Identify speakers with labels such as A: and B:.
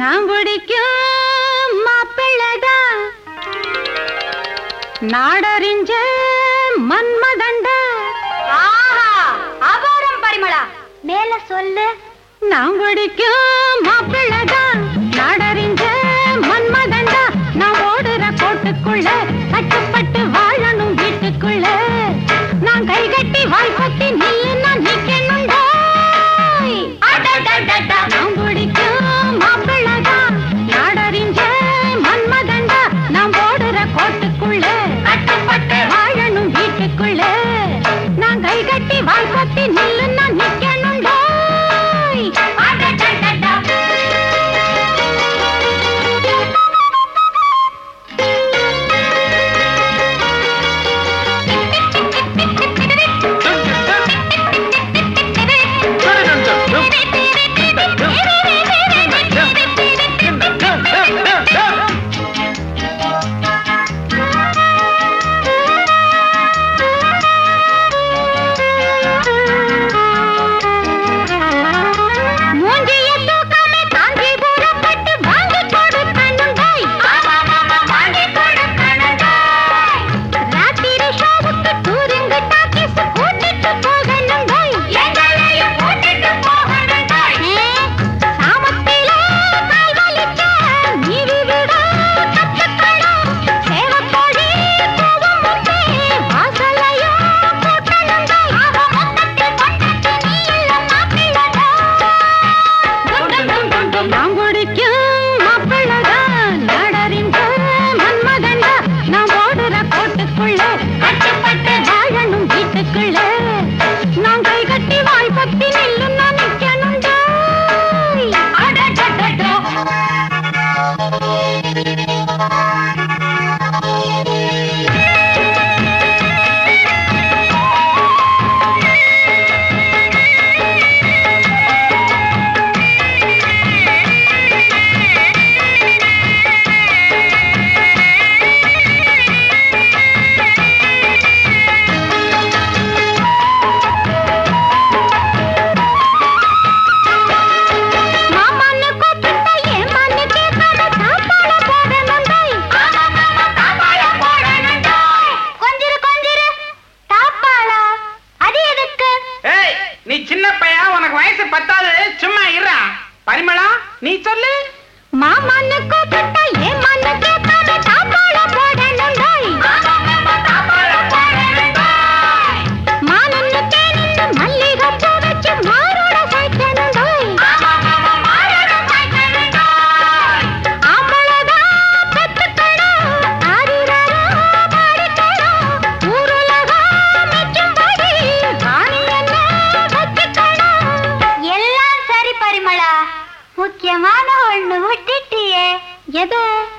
A: நான் பிடிக்கும் மாப்பிள்ளதான் நாடறிஞ்ச மன்மதண்டா.
B: அபாரம் பரிமளா, மேல சொல்லு.
A: நான் பிடிக்கும் மாப்பிள்ளதான் நாடறிஞ்ச மன்மதண்டா. நான் ஓடுற கோட்டுக்குள்ள கட்டுப்பட்டு வாழணும் வீட்டுக்குள்ள. நான் கை கட்டி வாய் பத்தி நில்லுன்னா நிக்கணுண்டா. நான் பிடிக்கும் மாப்பிள்ளதான் நாடறிஞ்ச மன்மதண்டா. நான் ஓடுற கோட்டுக்குள்ள கட்டுப்பட்டு வாழணும் வீட்டுக்குள்ள. நான் கை கட்டி வாய் பத்தி நில்லுன்னா நிக்கணுண்டா. நான் கை கட்டி வாய் பத்தி நில்லுன்னா நிக்கணுண்டா.
C: நீ சின்ன பையன், உனக்கு வயசு 10. சும்மா இருடா. பரிமளா, நீ சொல்லு.
A: மாமன்னு கூப்பிட்டா ஏன் மண்ணு கேட்காத தாப்பாள போடணுண்டாய். மானன்னு தேனின்னு மல்லிகைப்பூ வச்சு மாரோட சேர்க்கணுண்டாய். ஆம்பளதான் பெத்துக்கணும், ஆரிரரோ பாடிக்கணும். ஊருலகம் மெச்சும்படி காணி என்ன வச்சுக்கணும்.
B: எல்லாம் சரி பரிமளா, முக்கியமான ஒண்ணு விட்டுட்டியே.
A: எது?